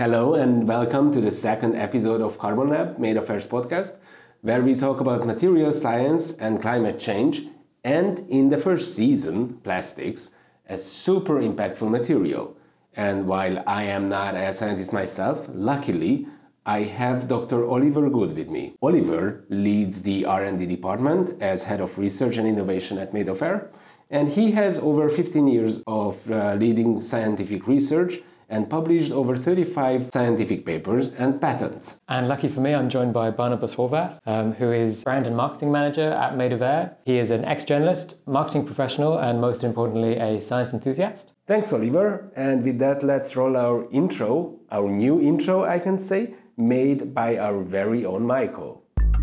Hello and welcome to the second episode of Carbon Lab, Made Affairs podcast, where we talk about material science and climate change, and in the first season, plastics, a super impactful material. And while I am not a scientist myself, luckily, I have Dr. Oliver Good with me. Oliver leads the R&D department as head of research and innovation at Made Affair, and he has over 15 years of leading scientific research and published over 35 scientific papers and patents. And lucky for me, I'm joined by Barnabas Horvath, who is brand and marketing manager at Made Affair. He is an ex-journalist, marketing professional, and most importantly, a science enthusiast. Thanks, Oliver. And with that, let's roll our intro, our new intro, I can say, made by our very own Michael.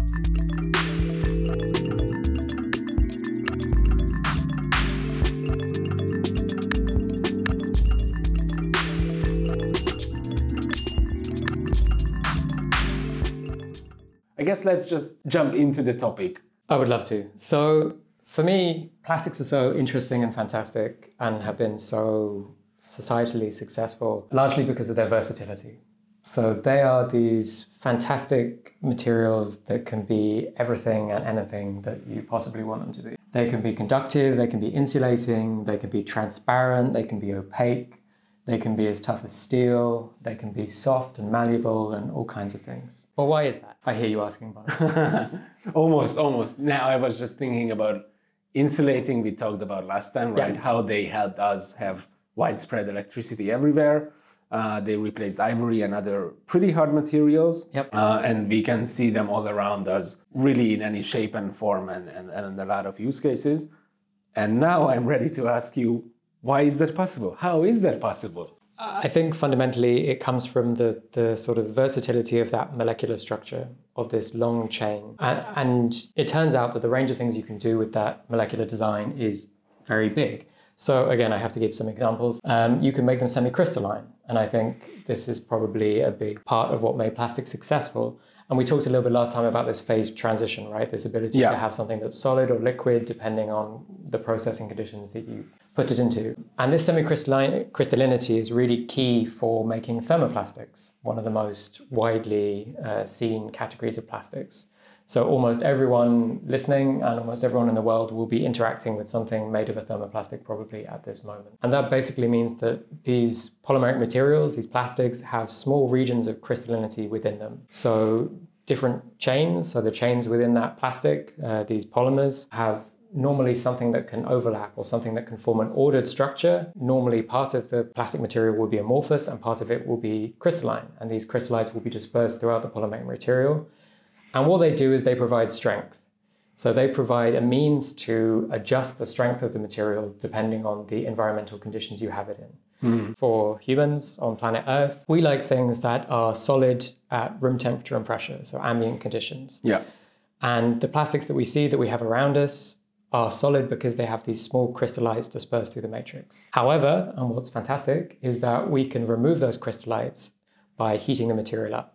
I guess let's just jump into the topic. I would love to. So for me, plastics are so interesting and fantastic and have been so societally successful, largely because of their versatility. So they are these fantastic materials that can be everything and anything that you possibly want them to be. They can be conductive, they can be insulating, they can be transparent, they can be opaque, they can be as tough as steel, they can be soft and malleable and all kinds of things. Well, why is that? I hear you asking, Bob. Almost. Now I was just thinking about insulating, we talked about last time, right? Yeah. How they helped us have widespread electricity everywhere. They replaced ivory and other pretty hard materials. Yep. And we can see them all around us, really in any shape and form and a lot of use cases. And now I'm ready to ask you, why is that possible? How is that possible? I think fundamentally it comes from the sort of versatility of that molecular structure of this long chain. And it turns out that the range of things you can do with that molecular design is very big. So again, I have to give some examples. You can make them semi-crystalline. And I think this is probably a big part of what made plastics successful. And we talked a little bit last time about this phase transition, right? This ability to have something that's solid or liquid, depending on the processing conditions that you put it into. And this semi-crystallinity is really key for making thermoplastics, one of the most widely seen categories of plastics. So almost everyone listening and almost everyone in the world will be interacting with something made of a thermoplastic probably at this moment. And that basically means that these polymeric materials, these plastics, have small regions of crystallinity within them. So different chains, so the chains within that plastic, these polymers, have normally something that can overlap or something that can form an ordered structure. Normally part of the plastic material will be amorphous and part of it will be crystalline. And these crystallites will be dispersed throughout the polymeric material. And what they do is they provide strength. So they provide a means to adjust the strength of the material depending on the environmental conditions you have it in. For humans on planet Earth, we like things that are solid at room temperature and pressure, so ambient conditions. Yeah. And the plastics that we see that we have around us are solid because they have these small crystallites dispersed through the matrix. However, and what's fantastic, is that we can remove those crystallites by heating the material up.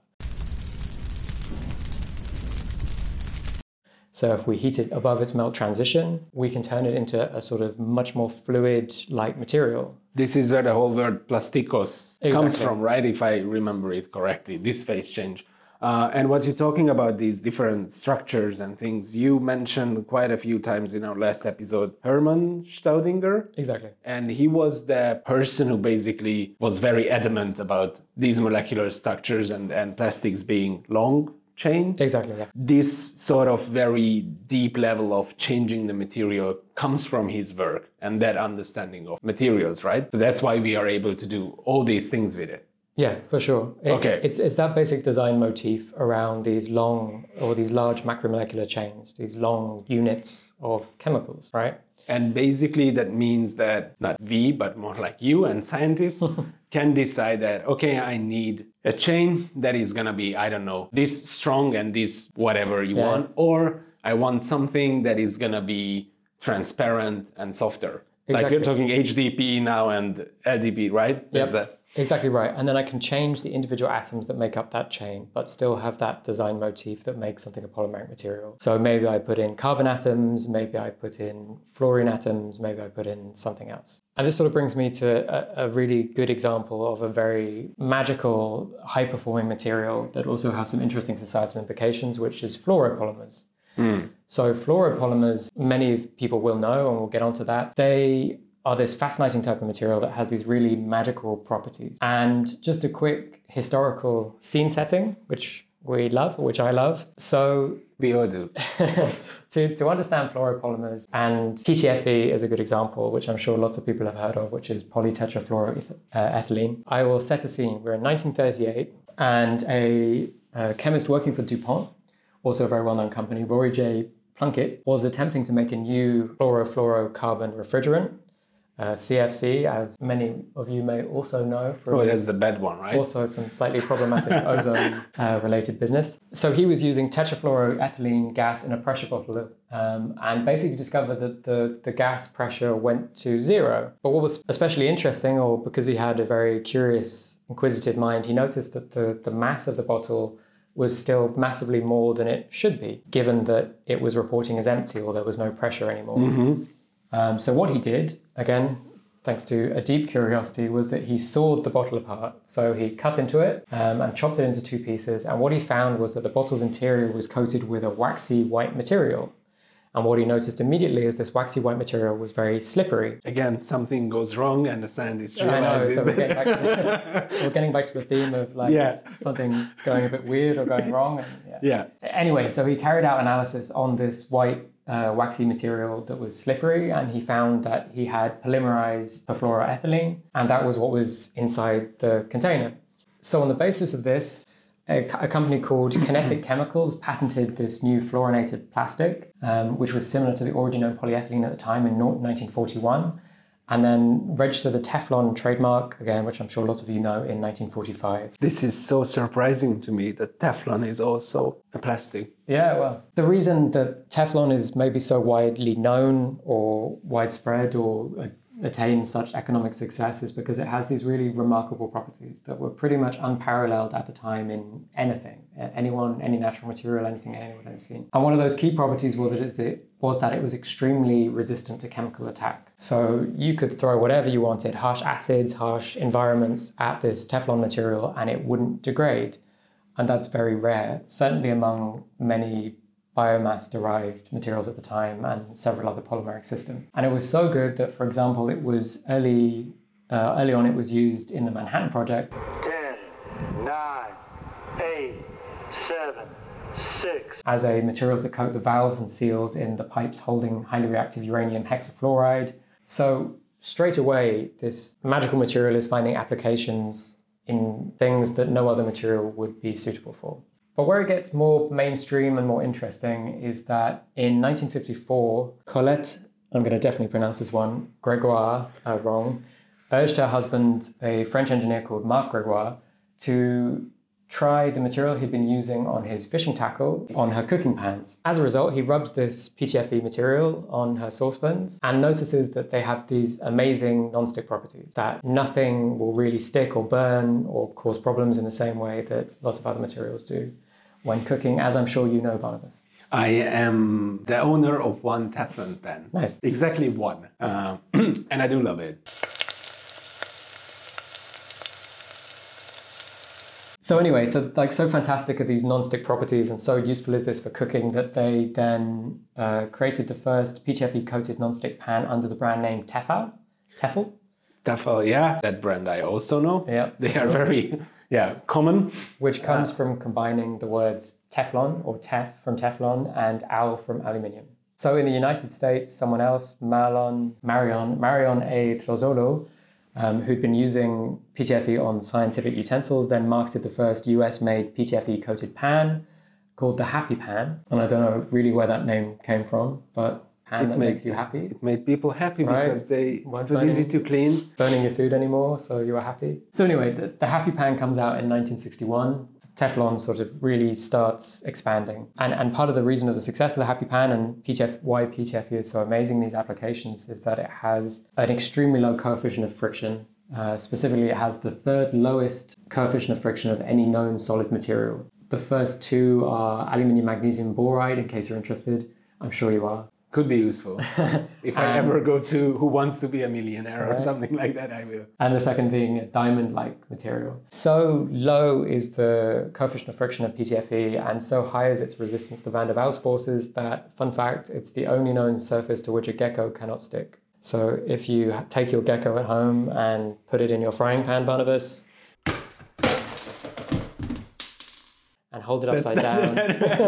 So if we heat it above its melt transition, we can turn it into a sort of much more fluid-like material. This is where the whole word plastikos comes from, right? If I remember it correctly, this phase change. And what you're talking about, these different structures and things, you mentioned quite a few times in our last episode, Hermann Staudinger. Exactly. And he was the person who basically was very adamant about these molecular structures and plastics being long chain. Exactly, yeah. This sort of very deep level of changing the material comes from his work and that understanding of materials, right? So that's why we are able to do all these things with it. Yeah, for sure. It's that basic design motif around these long or these large macromolecular chains, these long units of chemicals, right? And basically that means that not we, but more like you and scientists can decide that, okay, I need a chain that is going to be, I don't know, this strong and this whatever you want, or I want something that is going to be transparent and softer. Exactly. Like you're talking HDP now and LDP, right? Yep. Exactly right. And then I can change the individual atoms that make up that chain, but still have that design motif that makes something a polymeric material. So maybe I put in carbon atoms, maybe I put in fluorine atoms, maybe I put in something else. And this sort of brings me to a really good example of a very magical, high-performing material that also has some interesting societal implications, which is fluoropolymers. So fluoropolymers, many people will know, and we'll get onto that, they are this fascinating type of material that has these really magical properties. And just a quick historical scene setting, which we love, which I love. So we all do. to understand fluoropolymers, and PTFE is a good example, which I'm sure lots of people have heard of, which is polytetrafluoroethylene. I will set a scene. We're in 1938, and a chemist working for DuPont, also a very well-known company, Rory J. Plunkett, was attempting to make a new chlorofluorocarbon refrigerant, CFC, as many of you may also know. That's the bad one, right? Also some slightly problematic ozone-related business. So he was using tetrafluoroethylene gas in a pressure bottle and basically discovered that the gas pressure went to zero. But what was especially interesting, or because he had a very curious, inquisitive mind, he noticed that the mass of the bottle was still massively more than it should be, given that it was reporting as empty or there was no pressure anymore. So what he did, again, thanks to a deep curiosity, was that he sawed the bottle apart. So he cut into it and chopped it into two pieces. And what he found was that the bottle's interior was coated with a waxy white material. And what he noticed immediately is this waxy white material was very slippery. Again, something goes wrong and the scientist realizes. I know, so we're getting back to the theme of something going a bit weird or going wrong. And, Anyway, so he carried out analysis on this white waxy material that was slippery, and he found that he had polymerized perfluoroethylene, and that was what was inside the container. So on the basis of this, a company called Kinetic Chemicals patented this new fluorinated plastic, which was similar to the already known polyethylene at the time in 1941, and then registered the Teflon trademark, again, which I'm sure lots of you know, in 1945. This is so surprising to me that Teflon is also a plastic. Yeah, well, the reason that Teflon is maybe so widely known or widespread or attains such economic success is because it has these really remarkable properties that were pretty much unparalleled at the time in anything, anyone, any natural material, anything anyone had seen. And one of those key properties was that it was extremely resistant to chemical attack. So you could throw whatever you wanted, harsh acids, harsh environments, at this Teflon material and it wouldn't degrade. And that's very rare, certainly among many biomass-derived materials at the time and several other polymeric systems. And it was so good that, for example, it was early on it was used in the Manhattan Project. 10, 9, 8, 7, 6. As a material to coat the valves and seals in the pipes holding highly reactive uranium hexafluoride. So straight away, this magical material is finding applications in things that no other material would be suitable for. But where it gets more mainstream and more interesting is that in 1954, Colette, I'm going to definitely pronounce this one, Gregoire, wrong, urged her husband, a French engineer called Marc Gregoire, to try the material he'd been using on his fishing tackle on her cooking pans. As a result, he rubs this PTFE material on her saucepans and notices that they have these amazing non-stick properties, that nothing will really stick or burn or cause problems in the same way that lots of other materials do when cooking, as I'm sure you know, Barnabas. I am the owner of one Teflon pan. Nice. Exactly one. And I do love it. So anyway, so fantastic are these non-stick properties and so useful is this for cooking that they then created the first PTFE-coated non-stick pan under the brand name Tefal. Tefal? Tefal, yeah. That brand I also know. Yeah. They are very common. Which comes from combining the words Teflon or Tef from Teflon and Al from aluminium. So in the United States, someone else, Marion A. Tlozolo, who'd been using PTFE on scientific utensils, then marketed the first US-made PTFE-coated pan called the Happy Pan. And I don't know really where that name came from, but pan that makes you happy. It made people happy, right? Because it was easy to clean. Burning your food anymore, so you were happy. So anyway, the Happy Pan comes out in 1961. Teflon sort of really starts expanding. And part of the reason of the success of the Happy Pan and why PTFE is so amazing in these applications is that it has an extremely low coefficient of friction Specifically, it has the third lowest coefficient of friction of any known solid material. The first two are aluminium magnesium boride, in case you're interested. I'm sure you are. Could be useful. If I ever go to Who Wants to Be a Millionaire or something like that, I will. And the second being a diamond-like material. So low is the coefficient of friction of PTFE, and so high is its resistance to van der Waals forces that, fun fact, it's the only known surface to which a gecko cannot stick. So if you take your gecko at home and put it in your frying pan, Barnabas, and hold it upside down.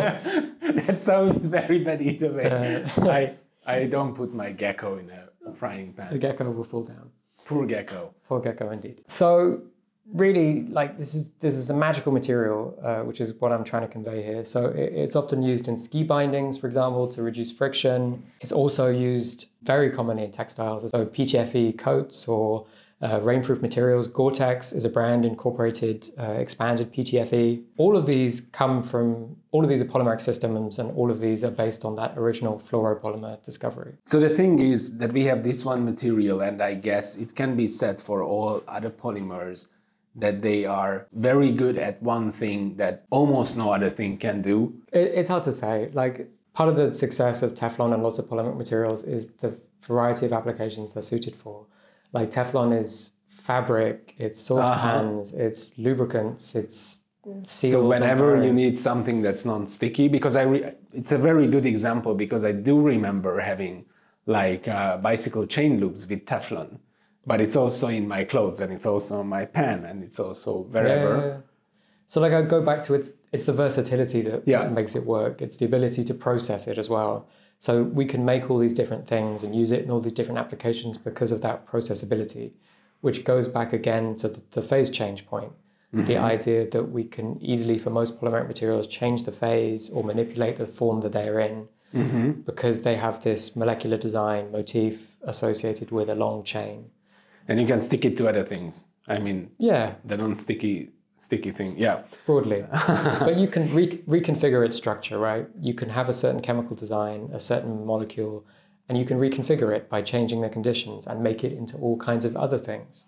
That sounds very bad either way. I don't put my gecko in a frying pan. The gecko will fall down. Poor gecko. Poor gecko indeed. So really, like this is a magical material, which is what I'm trying to convey here. So it's often used in ski bindings, for example, to reduce friction. It's also used very commonly in textiles. So PTFE coats or rainproof materials. Gore-Tex is a brand incorporated expanded PTFE. All of these are polymeric systems, and all of these are based on that original fluoropolymer discovery. So the thing is that we have this one material, and I guess it can be said for all other polymers that they are very good at one thing that almost no other thing can do. It's hard to say. Like, part of the success of Teflon and lots of polymeric materials is the variety of applications they're suited for. Like Teflon is fabric, it's saucepans, it's lubricants, it's seals. So whenever you need something that's non-sticky, because it's a very good example, because I do remember having like bicycle chain loops with Teflon, but it's also in my clothes, and it's also on my pan, and it's also wherever. Yeah. So like I go back to it's the versatility that makes it work. It's the ability to process it as well. So we can make all these different things and use it in all these different applications because of that processability, which goes back again to the phase change point. Mm-hmm. The idea that we can easily, for most polymeric materials, change the phase or manipulate the form that they're in because they have this molecular design motif associated with a long chain. And you can stick it to other things. I mean, the non-sticky thing, broadly. But you can reconfigure its structure, right? You can have a certain chemical design, a certain molecule, and you can reconfigure it by changing the conditions and make it into all kinds of other things,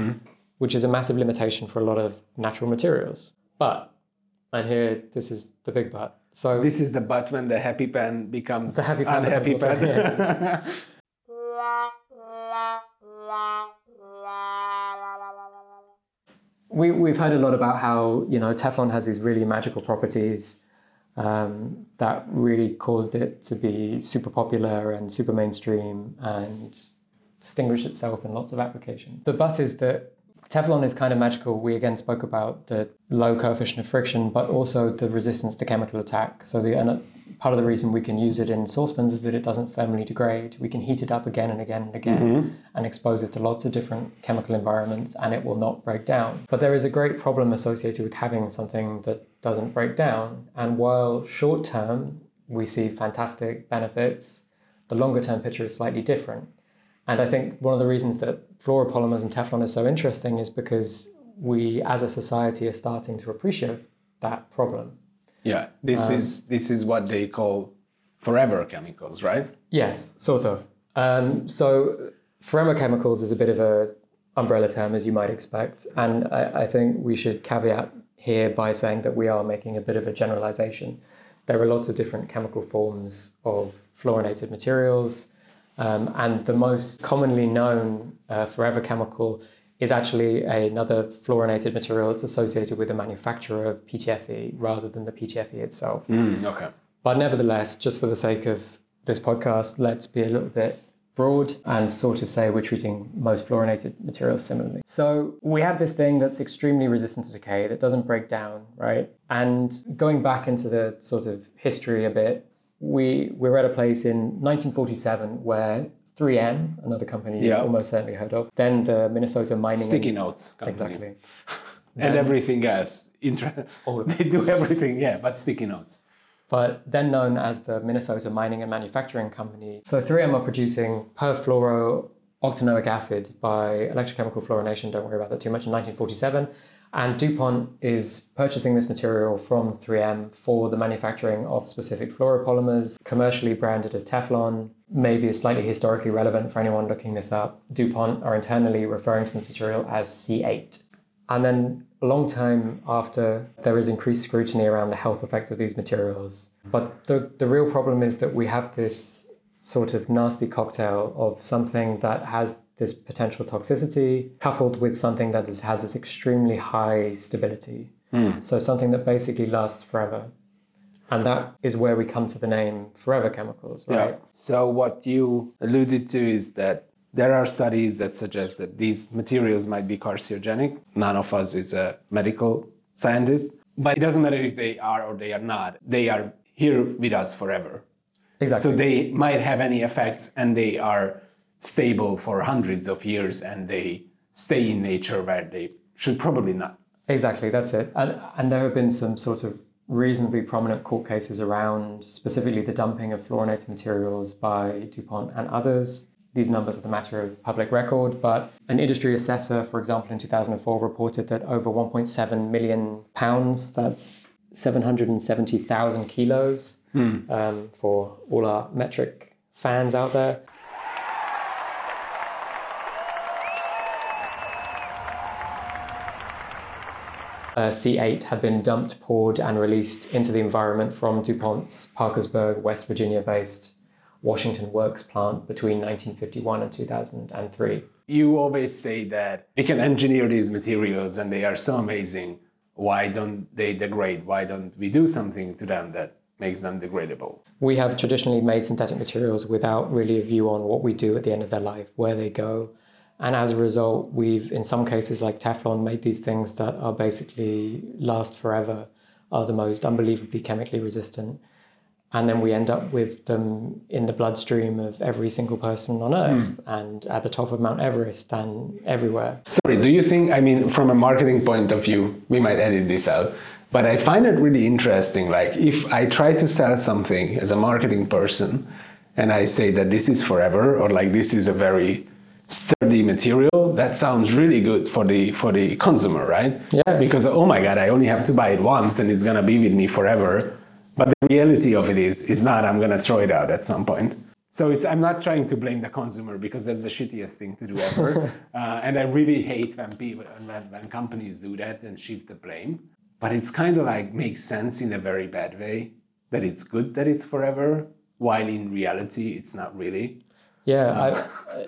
which is a massive limitation for a lot of natural materials. But, and here, this is the big but. So this is the but when the happy pan becomes the happy pan unhappy pan. We've heard a lot about how, Teflon has these really magical properties that really caused it to be super popular and super mainstream and distinguish itself in lots of applications. The but is that Teflon is kind of magical. We again spoke about the low coefficient of friction, but also the resistance to chemical attack. So part of the reason we can use it in saucepans is that it doesn't thermally degrade. We can heat it up again and again and again and expose it to lots of different chemical environments, and it will not break down. But there is a great problem associated with having something that doesn't break down. And while short term we see fantastic benefits, the longer term picture is slightly different. And I think one of the reasons that fluoropolymers and Teflon is so interesting is because we as a society are starting to appreciate that problem. Yeah, this is what they call forever chemicals, right? Yes, sort of. So forever chemicals is a bit of a umbrella term, as you might expect. And I think we should caveat here by saying that we are making a bit of a generalization. There are lots of different chemical forms of fluorinated materials. And the most commonly known forever chemical is actually another fluorinated material that's associated with the manufacturer of PTFE rather than the PTFE itself. Okay. But nevertheless, just for the sake of this podcast, let's be a little bit broad and sort of say we're treating most fluorinated materials similarly. So we have this thing that's extremely resistant to decay, that doesn't break down, right? And going back into the sort of history a bit, we're at a place in 1947 where 3M, another company you almost certainly heard of, then the Minnesota Mining... Sticky Notes company. Exactly. And everything else. They do everything, but sticky notes. But then known as the Minnesota Mining and Manufacturing Company. So 3M are producing perfluorooctanoic acid by electrochemical fluorination, don't worry about that too much, in 1947. And DuPont is purchasing this material from 3M for the manufacturing of specific fluoropolymers, commercially branded as Teflon. maybe is slightly historically relevant for anyone looking this up. DuPont are internally referring to the material as C8. And then a long time after, there is increased scrutiny around the health effects of these materials. But the real problem is that we have this sort of nasty cocktail of something that has this potential toxicity coupled with something that has this extremely high stability. So something that basically lasts forever. And that is where we come to the name forever chemicals, right? Yeah. So what you alluded to is that there are studies that suggest that these materials might be carcinogenic. None of us is a medical scientist, but it doesn't matter if they are or they are not. They are here with us forever. Exactly. So they might have any effects and they are stable for hundreds of years and they stay in nature where they should probably not. Exactly, that's it. And there have been some sort of reasonably prominent court cases around specifically the dumping of fluorinated materials by DuPont and others. These numbers are the matter of public record, but an industry assessor, for example, in 2004 reported that over 1.7 million pounds, that's 770,000 kilos, for all our metric fans out there. C8 had been dumped, poured, and released into the environment from DuPont's Parkersburg, West Virginia-based Washington Works plant between 1951 and 2003. You always say that we can engineer these materials and they are so amazing. Why don't they degrade? Why don't we do something to them that makes them degradable? We have traditionally made synthetic materials without really a view on what we do at the end of their life, where they go. And as a result, we've, in some cases like Teflon, made these things that are basically last forever, are the most unbelievably chemically resistant. And then we end up with them in the bloodstream of every single person on Earth and at the top of Mount Everest and everywhere. Sorry, do you think, I mean, from a marketing point of view, we might edit this out, but I find it really interesting. Like if I try to sell something as a marketing person and I say that this is forever or like this is a very sturdy material, that sounds really good for the consumer, right? Yeah. Because, oh my God, I only have to buy it once and it's going to be with me forever. But the reality of it is not, I'm going to throw it out at some point. So I'm not trying to blame the consumer because that's the shittiest thing to do ever. And I really hate when companies do that and shift the blame. But it's kind of like makes sense in a very bad way that it's good that it's forever, while in reality, it's not really. Yeah,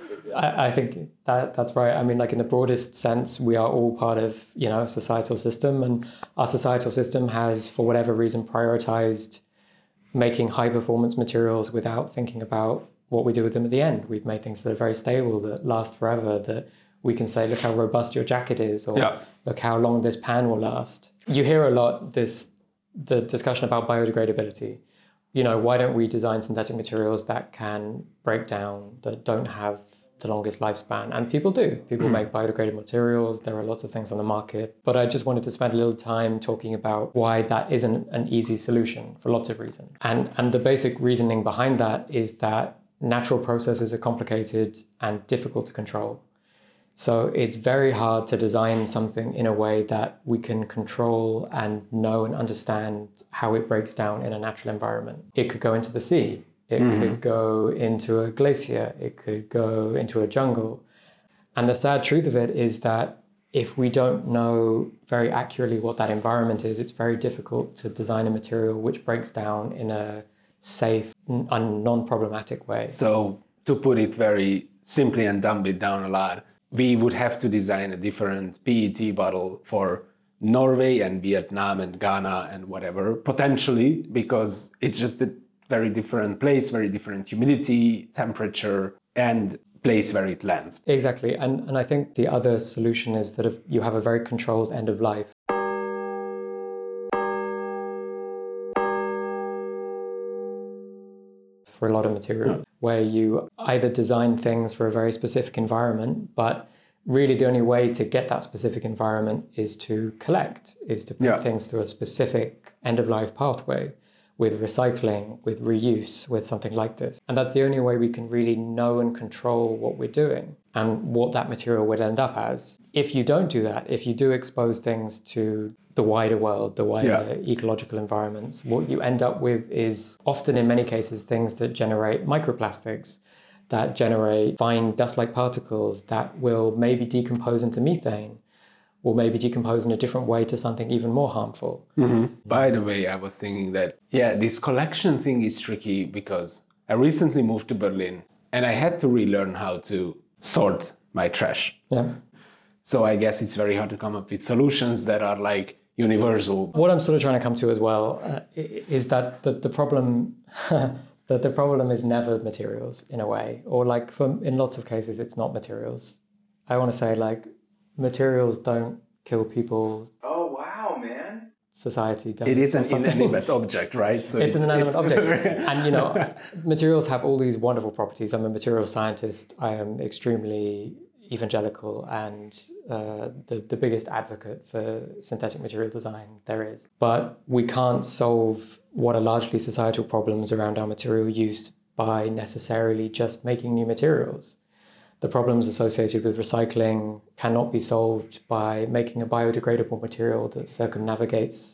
I think that's right. I mean, like in the broadest sense, we are all part of, a societal system, and our societal system has, for whatever reason, prioritized making high performance materials without thinking about what we do with them at the end. We've made things that are very stable, that last forever, that we can say, look how robust your jacket is, or look how long this pan will last. You hear a lot the discussion about biodegradability. Why don't we design synthetic materials that can break down, that don't have the longest lifespan? And people do. People make biodegradable materials. There are lots of things on the market. But I just wanted to spend a little time talking about why that isn't an easy solution for lots of reasons. And the basic reasoning behind that is that natural processes are complicated and difficult to control. So it's very hard to design something in a way that we can control and know and understand how it breaks down in a natural environment. It could go into the sea. It could go into a glacier. It could go into a jungle. And the sad truth of it is that if we don't know very accurately what that environment is, it's very difficult to design a material which breaks down in a safe and non-problematic way. So to put it very simply and dumb it down a lot, we would have to design a different PET bottle for Norway and Vietnam and Ghana and whatever, potentially, because it's just a very different place, very different humidity, temperature, and place where it lands. Exactly. And I think the other solution is that if you have a very controlled end of life. For a lot of materials, where you either design things for a very specific environment, but really the only way to get that specific environment is to collect, is to put things through a specific end-of-life pathway with recycling, with reuse, with something like this. And that's the only way we can really know and control what we're doing and what that material would end up as. If you don't do that, if you do expose things to the wider world, the wider ecological environments, what you end up with is often, in many cases, things that generate microplastics, that generate fine dust-like particles that will maybe decompose into methane, or maybe decompose in a different way to something even more harmful. By the way, I was thinking that, this collection thing is tricky because I recently moved to Berlin and I had to relearn how to sort my trash. Yeah. So I guess it's very hard to come up with solutions that are like universal. What I'm sort of trying to come to as well is that the problem that the problem is never materials in a way, or like in lots of cases, it's not materials. I want to say like materials don't kill people. Oh, wow, man. Society does. It is an inanimate object, right? So it's an inanimate object. And, materials have all these wonderful properties. I'm a materials scientist. I am extremely evangelical and the biggest advocate for synthetic material design there is. But we can't solve what are largely societal problems around our material use by necessarily just making new materials. The problems associated with recycling cannot be solved by making a biodegradable material that circumnavigates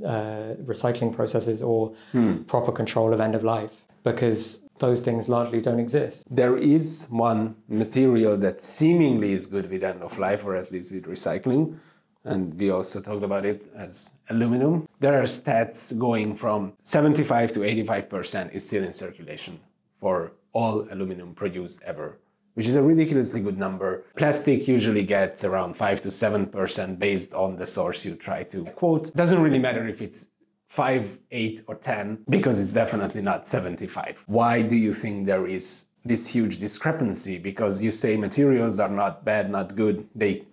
recycling processes or proper control of end of life, because those things largely don't exist. There is one material that seemingly is good with end of life, or at least with recycling, and we also talked about it as aluminum. There are stats going from 75 to 85% is still in circulation for all aluminum produced ever, which is a ridiculously good number. Plastic usually gets around 5 to 7% based on the source you try to quote. Doesn't really matter if it's 5, 8, or 10, because it's definitely not 75. Why do you think there is this huge discrepancy? Because you say materials are not bad, not good.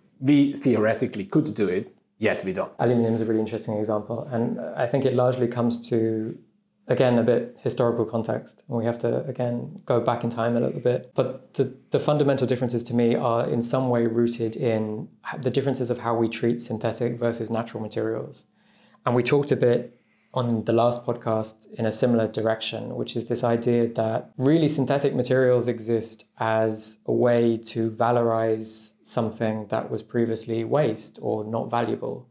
We theoretically could do it, yet we don't. Aluminium is a really interesting example. And I think it largely comes to, again, a bit historical context. And we have to, again, go back in time a little bit. But the fundamental differences to me are in some way rooted in the differences of how we treat synthetic versus natural materials. And we talked a bit on the last podcast in a similar direction, which is this idea that really synthetic materials exist as a way to valorize something that was previously waste or not valuable.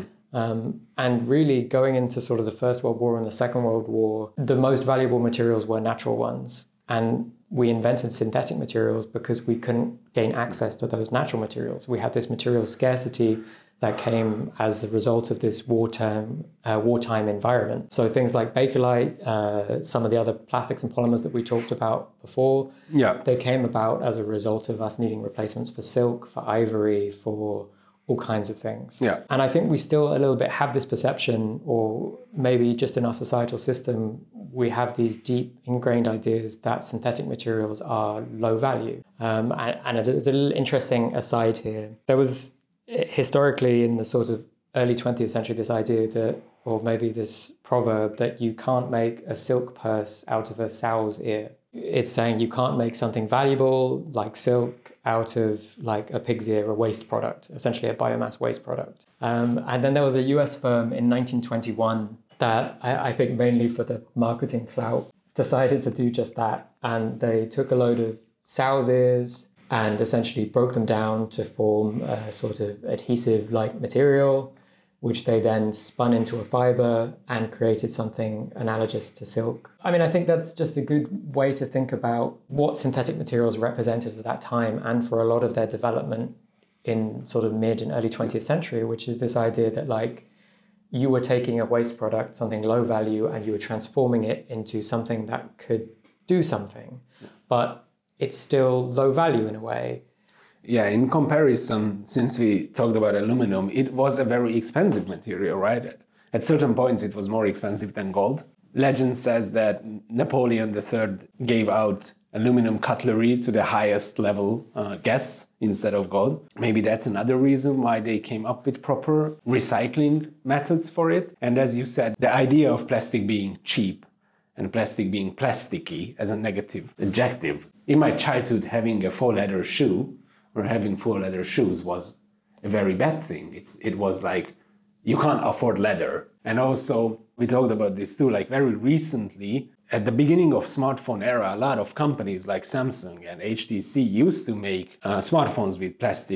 And really going into sort of the First World War and the Second World War, the most valuable materials were natural ones. And we invented synthetic materials because we couldn't gain access to those natural materials. We had this material scarcity that came as a result of this wartime environment. So things like Bakelite, some of the other plastics and polymers that we talked about before, they came about as a result of us needing replacements for silk, for ivory, for all kinds of things. And I think we still a little bit have this perception, or maybe just in our societal system, we have these deep ingrained ideas that synthetic materials are low value. And there's a little interesting aside here. There was historically in the sort of early 20th century this idea that, or maybe this proverb, that you can't make a silk purse out of a sow's ear. It's saying you can't make something valuable like silk out of like a pig's ear, a waste product, essentially a biomass waste product. And then there was a US firm in 1921 that I think mainly for the marketing clout decided to do just that. And they took a load of sow's ears and essentially broke them down to form a sort of adhesive-like material, which they then spun into a fiber and created something analogous to silk. I mean, I think that's just a good way to think about what synthetic materials represented at that time, and for a lot of their development in sort of mid and early 20th century, which is this idea that like you were taking a waste product, something low value, and you were transforming it into something that could do something. But it's still low value in a way. Yeah, in comparison, since we talked about aluminum, it was a very expensive material, right? At certain points, it was more expensive than gold. Legend says that Napoleon III gave out aluminum cutlery to the highest level guests instead of gold. Maybe that's another reason why they came up with proper recycling methods for it. And as you said, the idea of plastic being cheap and plastic being plasticky as a negative adjective. In my childhood, having a faux leather shoe or having faux leather shoes was a very bad thing. It was like, you can't afford leather. And also, we talked about this too, like very recently, at the beginning of smartphone era, a lot of companies like Samsung and HTC used to make smartphones with plastic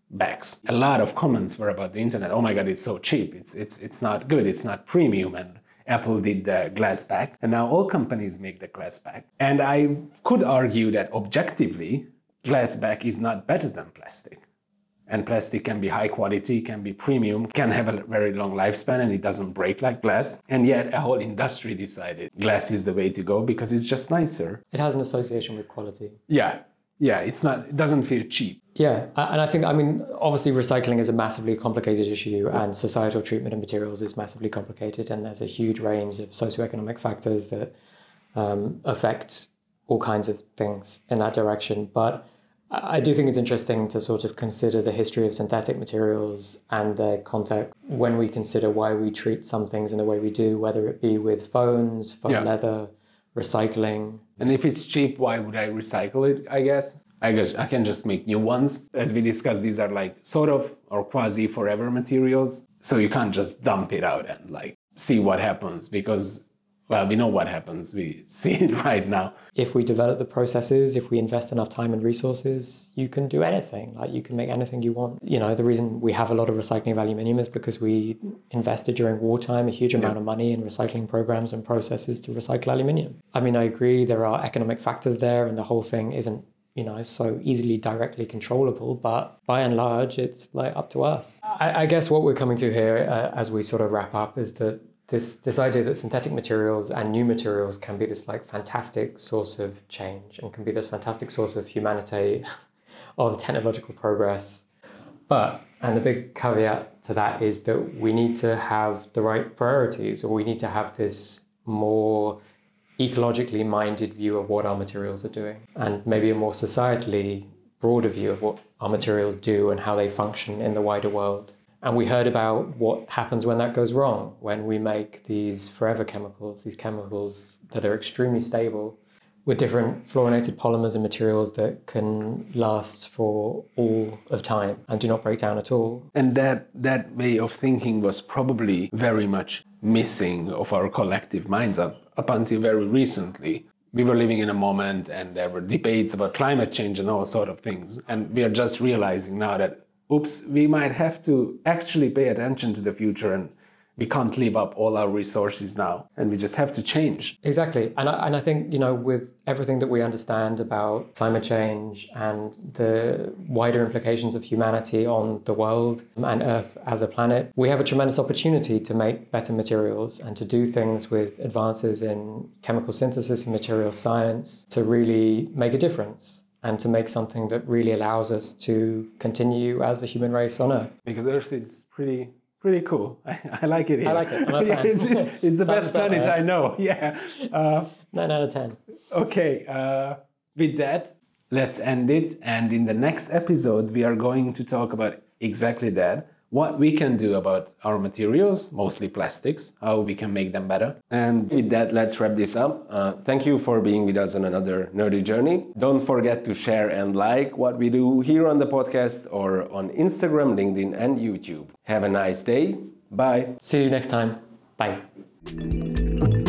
bags. A lot of comments were about the internet. Oh my God, it's so cheap. It's not good. It's not premium. And Apple did the glass bag. And now all companies make the glass bag. And I could argue that objectively, glass bag is not better than plastic. And plastic can be high quality, can be premium, can have a very long lifespan, and it doesn't break like glass. And yet a whole industry decided glass is the way to go because it's just nicer. It has an association with quality. Yeah, it doesn't feel cheap. Yeah, and I think, obviously recycling is a massively complicated issue, and societal treatment of materials is massively complicated, and there's a huge range of socioeconomic factors that affect all kinds of things in that direction. But I do think it's interesting to sort of consider the history of synthetic materials and their context when we consider why we treat some things in the way we do, whether it be with foam leather, recycling. And if it's cheap, why would I recycle it, I guess I can just make new ones. As we discussed, these are like sort of or quasi forever materials. So you can't just dump it out and like see what happens because, well, we know what happens. We see it right now. If we develop the processes, if we invest enough time and resources, you can do anything. Like you can make anything you want. You know, the reason we have a lot of recycling of aluminium is because we invested during wartime a huge amount of money in recycling programs and processes to recycle aluminium. I mean, I agree there are economic factors there and the whole thing isn't, so easily directly controllable, but by and large, it's like up to us. I guess what we're coming to here as we sort of wrap up is that this idea that synthetic materials and new materials can be this like fantastic source of change and can be this fantastic source of humanity, of technological progress. But, and the big caveat to that is that we need to have the right priorities, or we need to have this more ecologically minded view of what our materials are doing, and maybe a more societally broader view of what our materials do and how they function in the wider world. And we heard about what happens when that goes wrong, when we make these forever chemicals, these chemicals that are extremely stable with different fluorinated polymers and materials that can last for all of time and do not break down at all. And that way of thinking was probably very much missing of our collective minds up until very recently. We were living in a moment and there were debates about climate change and all sort of things. And we are just realizing now that oops, we might have to actually pay attention to the future and we can't live up all our resources now and we just have to change. Exactly. And I think, with everything that we understand about climate change and the wider implications of humanity on the world and Earth as a planet, we have a tremendous opportunity to make better materials and to do things with advances in chemical synthesis and material science to really make a difference. And to make something that really allows us to continue as the human race on Earth. Because Earth is pretty cool. I like it here. I like it. I'm a fan. It's the best planet I know. Yeah. 9 out of 10. Okay. With that, let's end it. And in the next episode, we are going to talk about exactly that. What we can do about our materials, mostly plastics, how we can make them better. And with that, let's wrap this up. Thank you for being with us on another nerdy journey. Don't forget to share and like what we do here on the podcast or on Instagram, LinkedIn, and YouTube. Have a nice day. Bye. See you next time. Bye.